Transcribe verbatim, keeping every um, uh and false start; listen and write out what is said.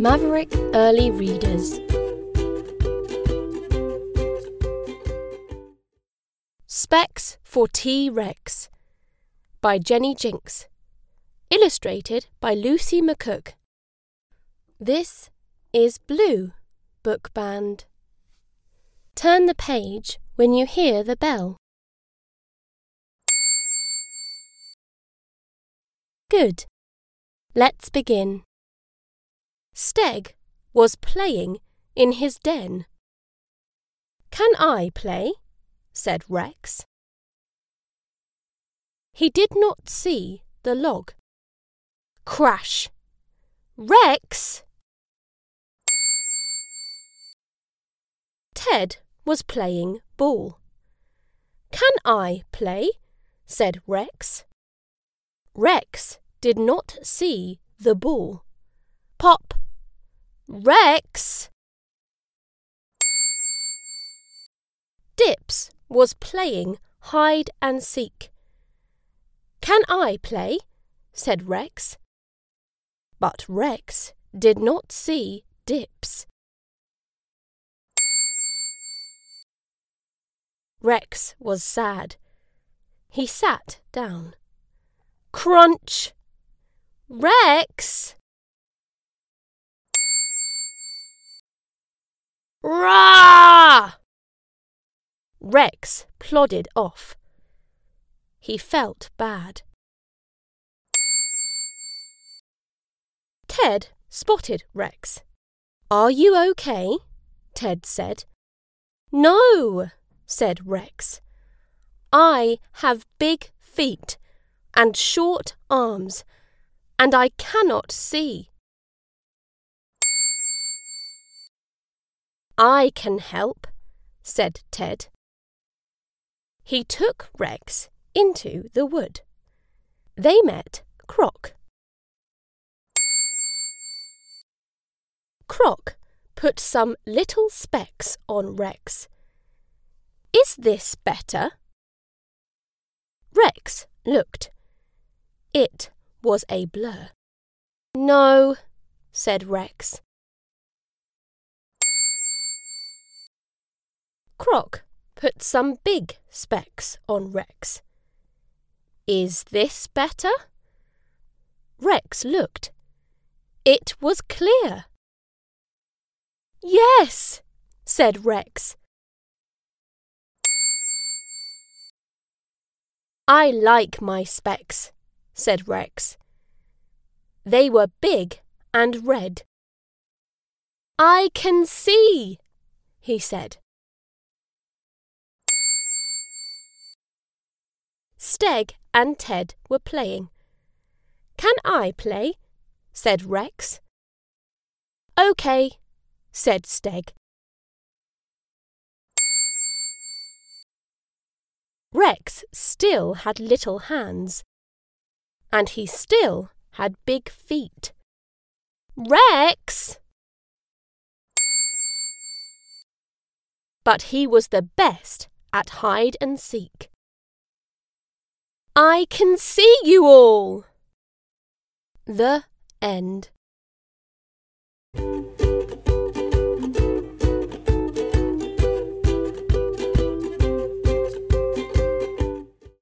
Maverick Early Readers. Specs for T-Rex by Jenny Jinks. Illustrated by Lucy McCook. This is Blue Book Band. Turn the page when you hear the bell. Good. Let's begin. Steg was playing in his den. "Can I play?" said Rex. He did not see the log. Crash! Rex! Ted was playing ball. "Can I play?" said Rex. Rex did not see the ball. Pop! Rex! Dips was playing hide and seek. "Can I play?" said Rex. But Rex did not see Dips. Rex was sad. He sat down. Crunch! Rex! Rah! Rex plodded off. He felt bad. Ted spotted Rex. "Are you okay?" Ted said. "No," said Rex. "I have big feet and short arms, and I cannot see." "I can help," said Ted. He took Rex into the wood. They met Croc. Croc put some little specks on Rex. "Is this better?" Rex looked. It was a blur. "No," said Rex. Croc put some big specks on Rex. "Is this better?" Rex looked. It was clear. "Yes," said Rex. "I like my specks," said Rex. They were big and red. "I can see," he said. Steg and Ted were playing. "Can I play?" said Rex. "OK," said Steg. Rex still had little hands, and he still had big feet. "Rex!" But he was the best at hide and seek. "I can see you all." The end.